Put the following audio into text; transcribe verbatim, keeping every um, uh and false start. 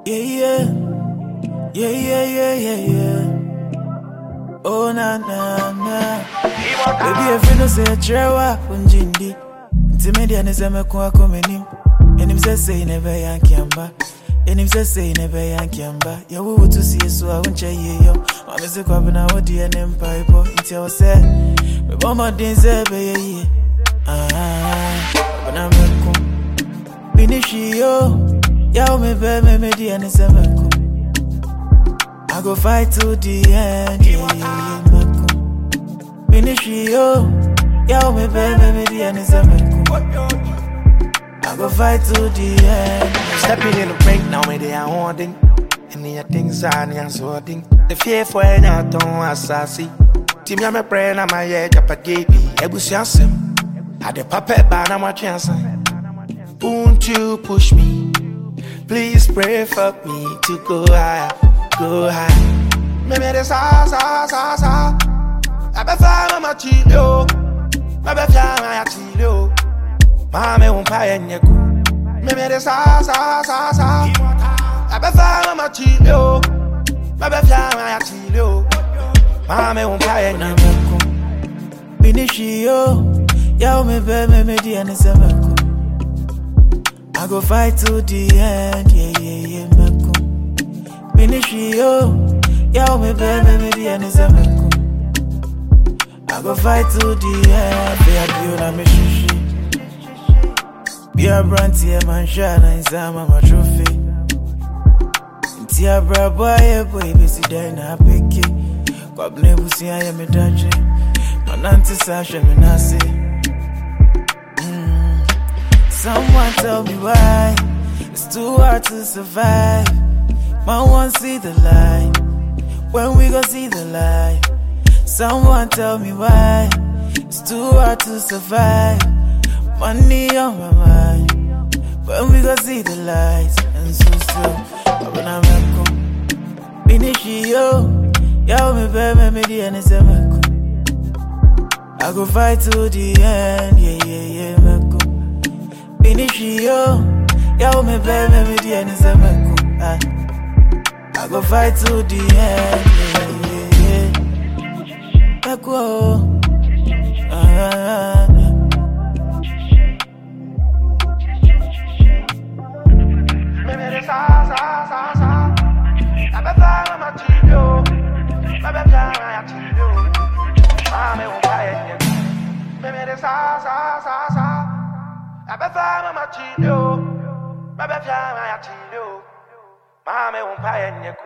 Yeah, yeah, yeah, yeah, yeah, yeah, yeah. Oh, na, na, na. Baby, if you don't say a trawa, unjindi. Intimidate is a mekwa komenim. And him say say never yankiamba. And him say say never yankiamba. Ya wu to see so I won't say yo. Mama say kwa bina odi an empire po. Inti I say, me bomba din say be ye. Ah, bina meko. Binishi yo. Ya me be me me di an say meko. I go fight to the end. Yeah, yeah, yeah, meko. Binishi yo. Ya me be me me di an say meko. I go fight to the end. Stepping in the ring now, me they are holding. And the things are near sorting. The fear for any don't assassin. Team ya me praying on my head, up a baby. Ebusiasim. Had the puppet ban on my chance. Won't you push me? Please pray for me to go higher, go higher. Me me the sa sa sa sa. I be fine my chilo. I be fine my chilo. Mame umpire nyeku. Me me de sa sa sa sa. Abe fa ma chilo. Abe fa ma chilo. Mame umpire nyeku. Binishi yo. Ya me be me me di ane semeko. I go fight to the end. Yeah yeah yeah meko. Binishi yo. Ya me be me me di ane semeko. I go fight to the end. Be a you na me shishi. Be a brand here, man, shine and Zama, my trophy. Tia bra boy, boy, busy day, na picky. God bless you, I am a dungeon. My auntie Sasha, me nasi. Someone tell me why it's too hard to survive. Man, won't see the light. When we go see the light. Someone tell me why it's too hard to survive. Money on my mind. When we go see the lights. And so so when I'm back home Binishi yo. Ya me be me me di ane se meko. I go fight to the end. Yeah yeah yeah meko. Binishi yo. Ya me be me me di ane se meko. I go fight to the end. Yeah yeah yeah meko. Ah. Sa sa sa sa. Abe fa ma chilo. Abe fa ma chilo. Mame umpire nyeku. Me me de sa sa sa sa. Abe fa ma chilo. Abe fa ma chilo. Mame umpire nyeku.